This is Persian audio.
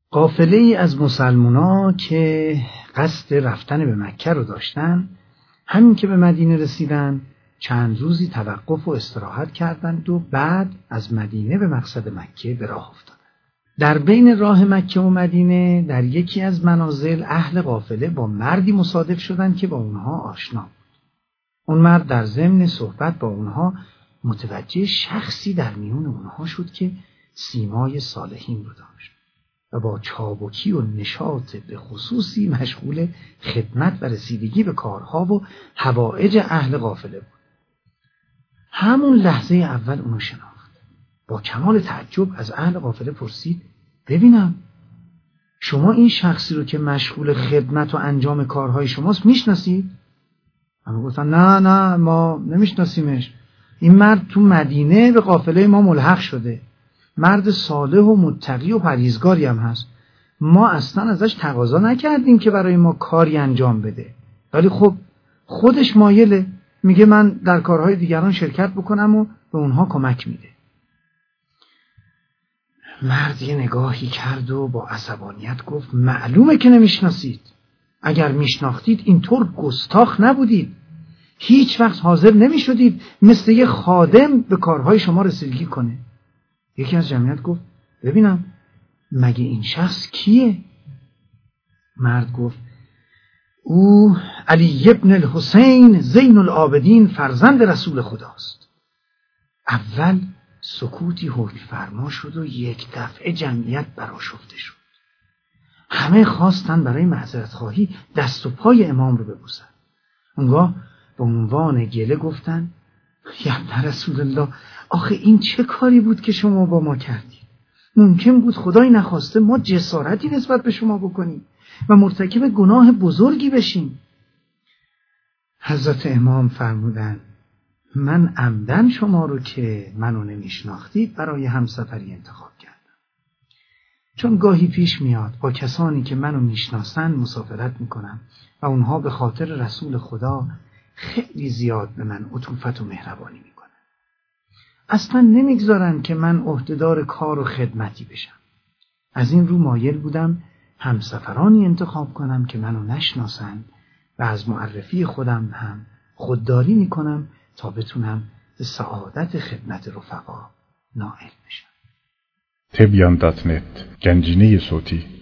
قافله‌ای از مسلمونا که قصد رفتن به مکه رو داشتن، همین که به مدینه رسیدن چند روزی توقف و استراحت کردند و بعد از مدینه به مقصد مکه به راه افتادند. در بین راه مکه و مدینه در یکی از منازل اهل قافله با مردی مصادف شدند که با اونها آشنا بود. اون مرد در ضمن صحبت با اونها متوجه شخصی در میون اونها شد که سیمای صالحین رو داشت و با چابکی و نشاط به خصوصی مشغول خدمت و رسیدگی به کارها و حوائج اهل قافله بود. همون لحظه اول اونو شناخت. با کمال تعجب از اهل قافله پرسید: ببینم شما این شخصی رو که مشغول خدمت و انجام کارهای شماست میشناسید؟ همه گفتن نه ما نمیشناسیمش. این مرد تو مدینه به قافله ما ملحق شده. مرد صالح و متقی و پرهیزگاری هم هست. ما اصلا ازش تقاضا نکردیم که برای ما کاری انجام بده، ولی خب خودش مایله، میگه من در کارهای دیگران شرکت بکنم و به اونها کمک میده. مرد یه نگاهی کرد و با عصبانیت گفت: معلومه که نمیشناسید. اگر میشناختید اینطور گستاخ نبودید. هیچ وقت حاضر نمیشدید مثل یه خادم به کارهای شما رسیدگی کنه. یکی از جمعیت گفت: ببینم مگه این شخص کیه؟ مرد گفت: او علی ابن الحسین زین العابدین فرزند رسول خداست. اول سکوتی حکم فرما شد و یک دفعه جمعیت برآشفته شد. همه خواستن برای معذرت خواهی دست و پای امام رو ببوسن. اونگاه به عنوان گله گفتن: یا ابن رسول الله، آخه این چه کاری بود که شما با ما کردید؟ ممکن بود خدای نخواسته ما جسارتی نسبت به شما بکنیم و مرتکب گناه بزرگی بشیم. حضرت امام فرمودن: من عمدن شما رو که منو نمیشناختید برای همسفری انتخاب کردم. چون گاهی پیش میاد با کسانی که منو میشناسن مسافرت میکنم و اونها به خاطر رسول خدا خیلی زیاد به من عطوفت و مهربانی میکنن. اصلا نمیگذارن که من عهدهدار کار و خدمتی بشم. از این رو مایل بودم همسفرانی انتخاب کنم که منو نشناسن و از معرفی خودم هم خودداری میکنم تا بتونم به سعادت خدمت رفقا نائل بشم. تبیان.net گنجینه صوتی